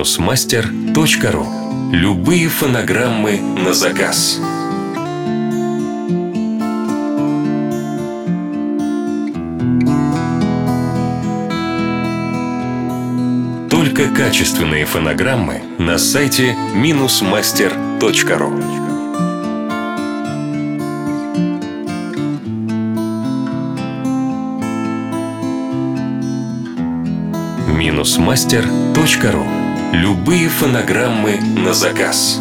Минусмастер.ру. Любые фонограммы на заказ. Только качественные фонограммы на сайте Минусмастер.ру. Минусмастер.ру. Любые фонограммы на заказ.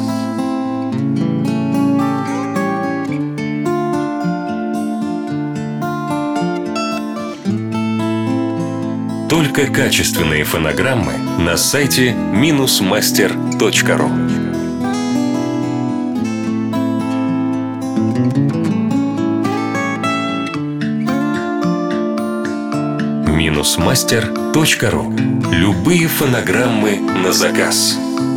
Только качественные фонограммы на сайте Минусмастер.ру. Минусмастер.ру. Любые фонограммы на заказ.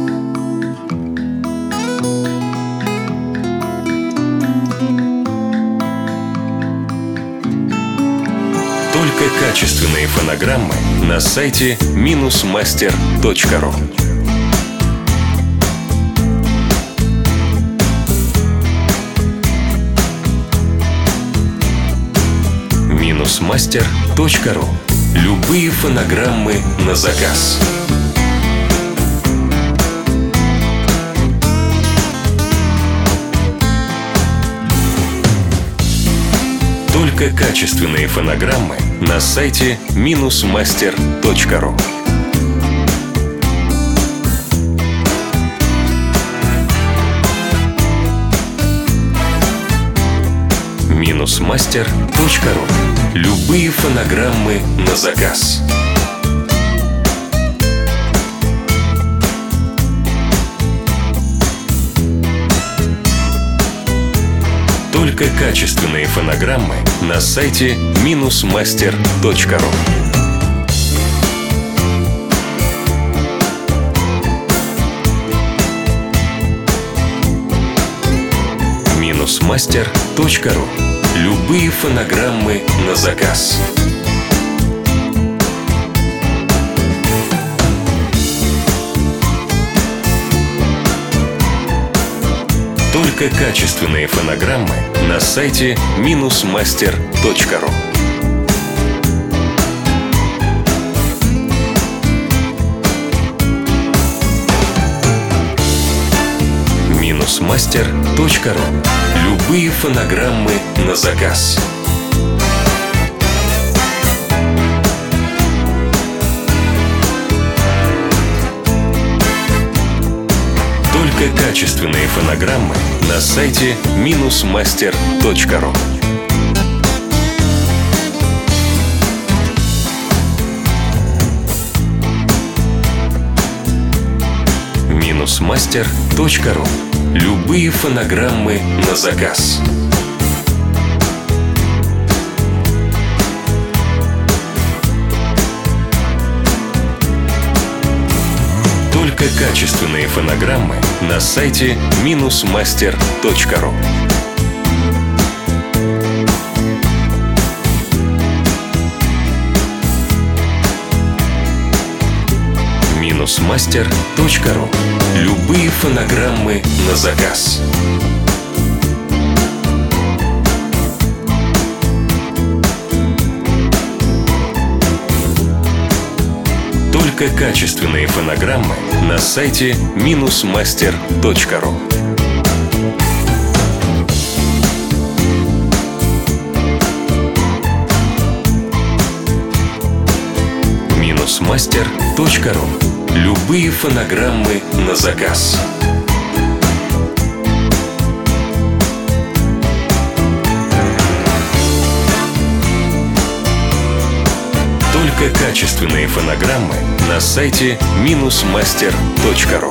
Только качественные фонограммы на сайте Минусмастер.ру. Минусмастер.ру. Любые фонограммы на заказ. Только качественные фонограммы на сайте Минусмастер.ру. Минусмастер.ру. Любые фонограммы на заказ. Только качественные фонограммы на сайте Минусмастер.ру. Минусмастер.ру. Любые фонограммы на заказ. Только качественные фонограммы на сайте Минусмастер.ру. Минусмастер.ру. Любые фонограммы на заказ. Только качественные фонограммы на сайте Минусмастер.ру. Минусмастер.ру. Любые фонограммы на заказ. Только качественные фонограммы на сайте Минусмастер.ру. Минусмастер.ру. Любые фонограммы на заказ. Только качественные фонограммы на сайте Минусмастер.ру. Минусмастер.ру. Любые фонограммы на заказ. Только качественные фонограммы на сайте Минусмастер.ру.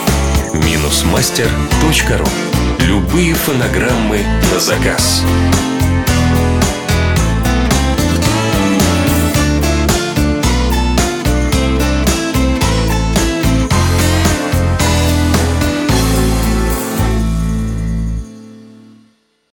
Минусмастер.ру. Любые фонограммы на заказ.